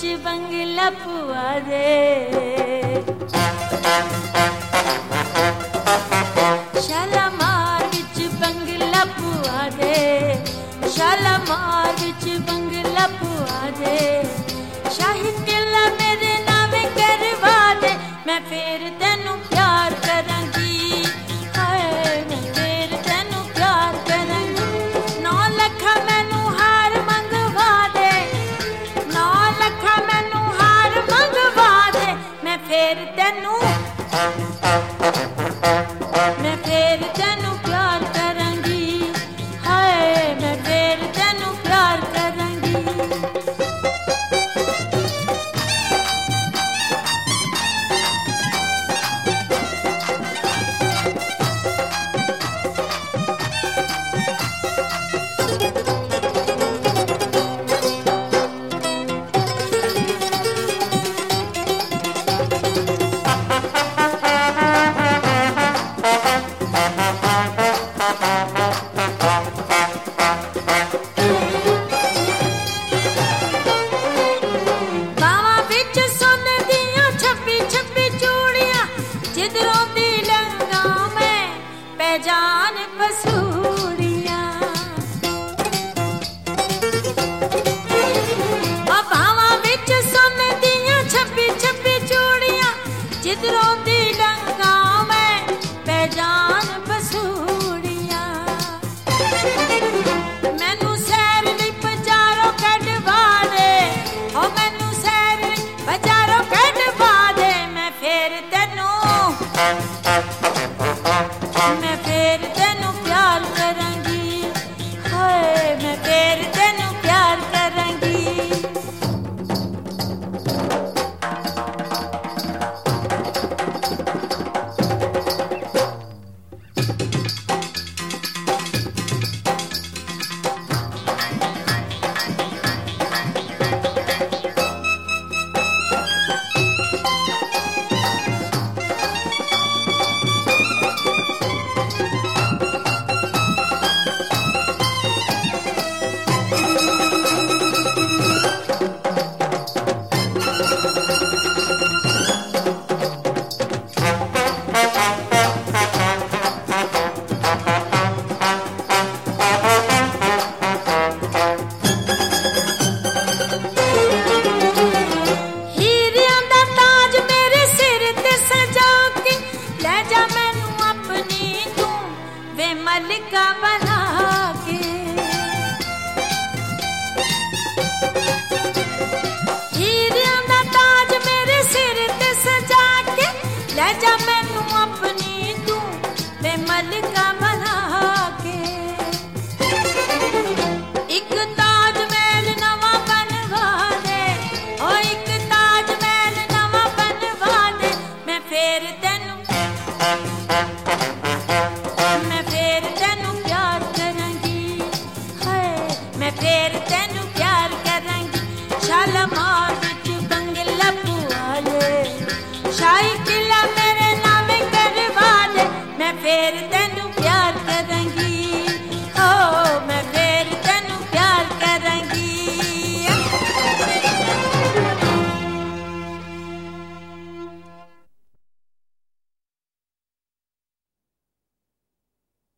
बंगला पुआ दे। शालामार विच बंगला पुआ दे, शालामार विच बंगला पुआ दे। शाही किला मेरे नामे करवा दे, मैं फिर तेनू प्यार करांगी। हाय मैं फिर तेनू प्यार करांगी। 9 लाख मैनू हार मंगवा दे, 9 लाख मैनू हार मंगवा दे, मैं फिर तेनू